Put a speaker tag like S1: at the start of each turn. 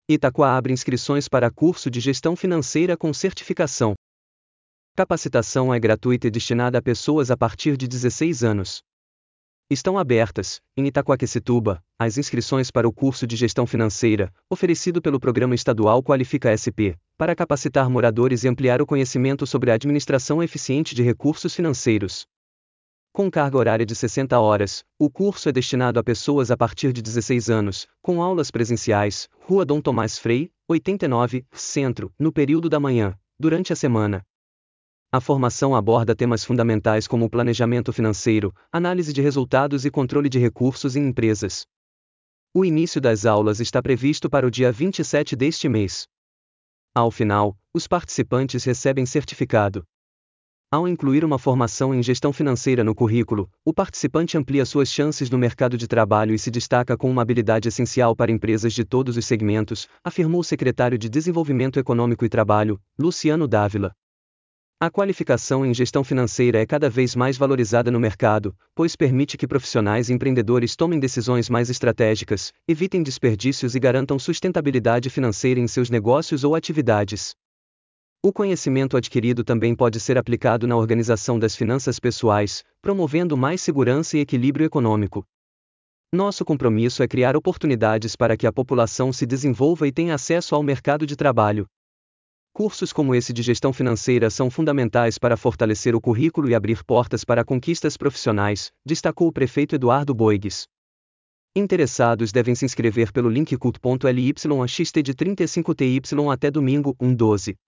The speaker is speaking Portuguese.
S1: Itaquá abre inscrições para curso de Gestão Financeira com certificação. Capacitação é gratuita e destinada a pessoas a partir de 16 anos. Estão abertas, em Itaquaquecetuba, as inscrições para o curso de Gestão Financeira, oferecido pelo Programa Estadual Qualifica SP, para capacitar moradores e ampliar o conhecimento sobre a administração eficiente de recursos financeiros. Com carga horária de 60 horas, o curso é destinado a pessoas a partir de 16 anos, com aulas presenciais, Rua Dom Tomás Frei, 89, Centro, no período da manhã, durante a semana. A formação aborda temas fundamentais como planejamento financeiro, análise de resultados e controle de recursos em empresas. O início das aulas está previsto para o dia 27 deste mês. Ao final, os participantes recebem certificado. Ao incluir uma formação em gestão financeira no currículo, o participante amplia suas chances no mercado de trabalho e se destaca com uma habilidade essencial para empresas de todos os segmentos, afirmou o secretário de Desenvolvimento Econômico e Trabalho, Luciano Dávila. A qualificação em gestão financeira é cada vez mais valorizada no mercado, pois permite que profissionais e empreendedores tomem decisões mais estratégicas, evitem desperdícios e garantam sustentabilidade financeira em seus negócios ou atividades. O conhecimento adquirido também pode ser aplicado na organização das finanças pessoais, promovendo mais segurança e equilíbrio econômico. Nosso compromisso é criar oportunidades para que a população se desenvolva e tenha acesso ao mercado de trabalho. Cursos como esse de gestão financeira são fundamentais para fortalecer o currículo e abrir portas para conquistas profissionais, destacou o prefeito Eduardo Boigues. Interessados devem se inscrever pelo link cult.ly/axt de 35TY até domingo, 1/12.